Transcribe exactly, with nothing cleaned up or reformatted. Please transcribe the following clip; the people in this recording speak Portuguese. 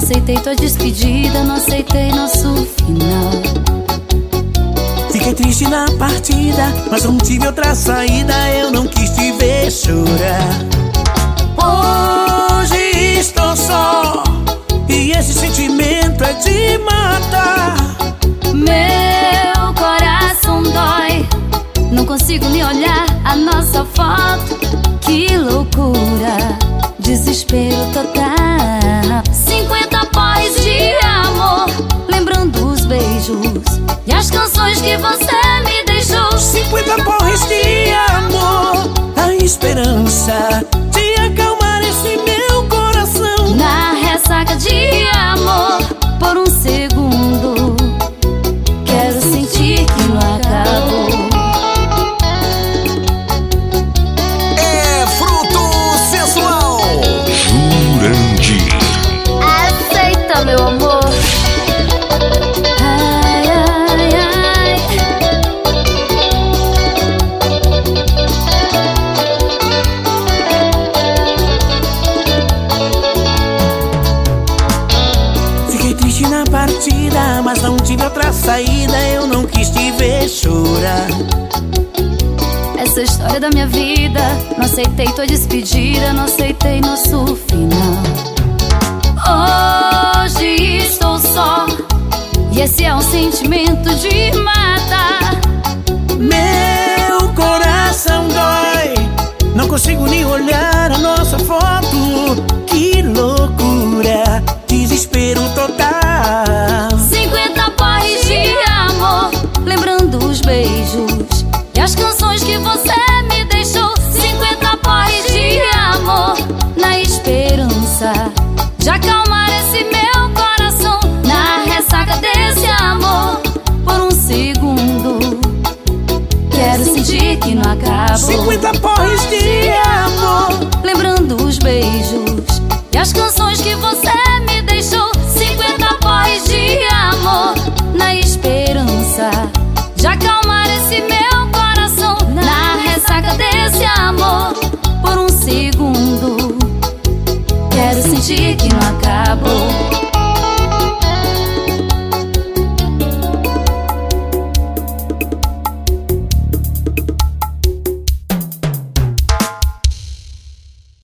aceitei tua despedida, não aceitei nosso final. Fiquei triste na partida, mas não tive outra saída, eu não quis te ver chorar. Hoje estou só, e esse sentimento é de matar. Meu coração dói, não consigo me olhar a nossa foto. Que loucura, desespero total. Cinquenta porres de amor, lembrando os beijos e as canções que você me deixou. Cinquenta porres de amor, a esperança de acalmar esse meu coração. Na ressaca de amor, por um segundo, quero sentir que não acabou. É fruto sensual. Jurandir. Aceita, meu amor. Ai, ai, ai. Fiquei triste na partida, mas não tive outra saída, eu não quis te ver chorar. Essa história da minha vida, não aceitei tua despedida, não aceitei nosso final. Hoje estou só, e esse é um sentimento de matar. Meu coração dói, não consigo nem olhar a nossa foto. Que loucura, desespero total. Cinquenta porres de amor, lembrando os beijos e as canções que você me deixou. Cinquenta porres de amor, na esperança de acalmar esse meu coração. Na ressaca desse amor, por um segundo, quero sentir que não acabou. Cinquenta porres de amor, lembrando os beijos e as canções que você me deixou. Cinquenta porres de amor, na esperança de acalmar esse meu coração. Na ressaca desse amor, por um segundo, quero sentir que não